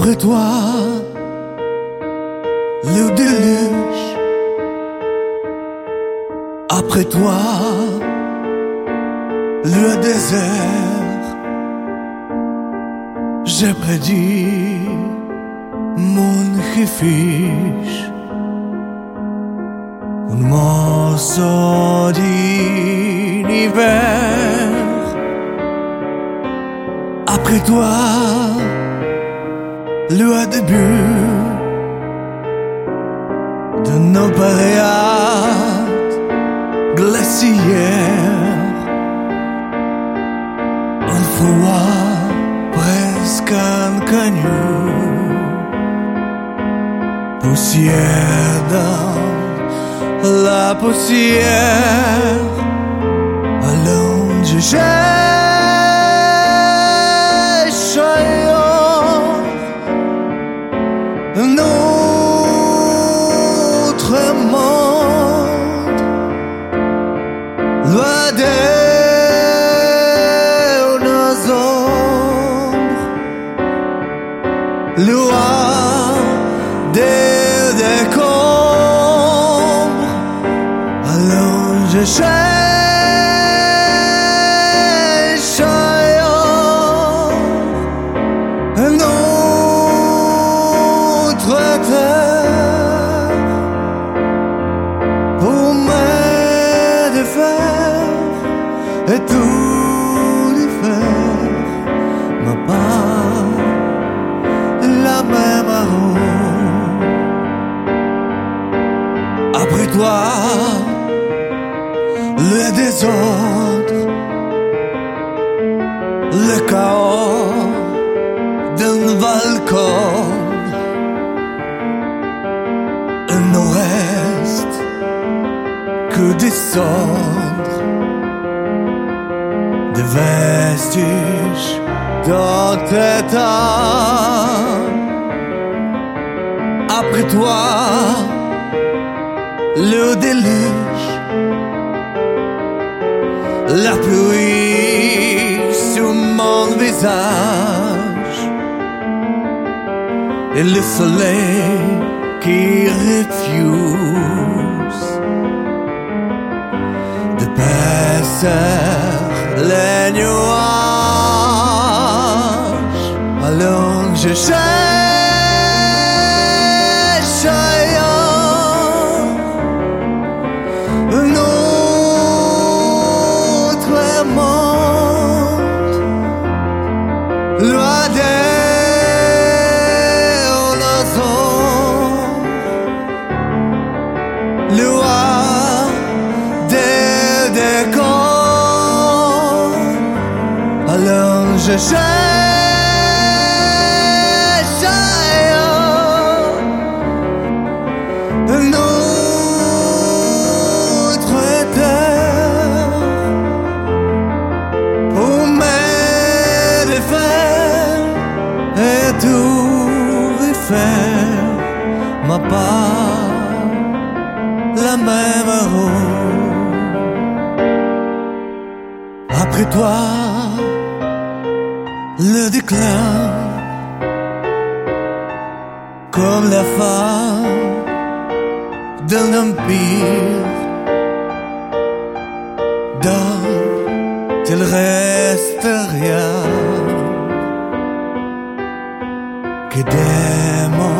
Après toi, le déluge. Après toi, le désert. J'ai prédit mon refuge, un morceau d'univers. Après toi, le début de nos périodes glaciaires. Un froid presque inconnu, poussière dans la poussière. Allons je cherche ailleurs un autre monde, loin de nos ombres, loin des décombres. Allons je cherche ailleurs un autre terre pour me défaire et tout défaire, ma part la même arôme. Après toi, le désordre, le chaos d'un balcon. Il ne reste que des cendres, des vestiges dans tes âme. Après toi, le déluge, la pluie sur mon visage et le soleil qui refuse de passer les nuages. Alors je cherche ailleurs un autre monde, loin de nos ombres, loin des décombres. Alors je cherche ailleurs un autre terre pour me défaire et tout refaire, ma part la même arôme. Après toi, le déclin, comme la fin d'un empire, dont il reste rien que des mots